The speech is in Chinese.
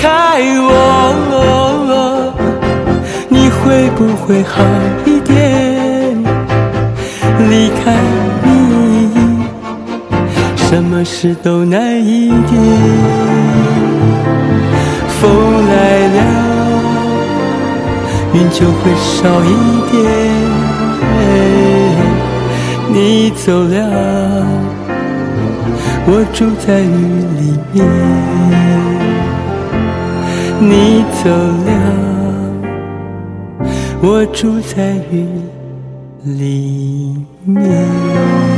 开我，你会不会好一点？离开你，什么事都难一点。风来了，云就会少一点。你走了，我住在雨里面。你走了，我住在雨里面。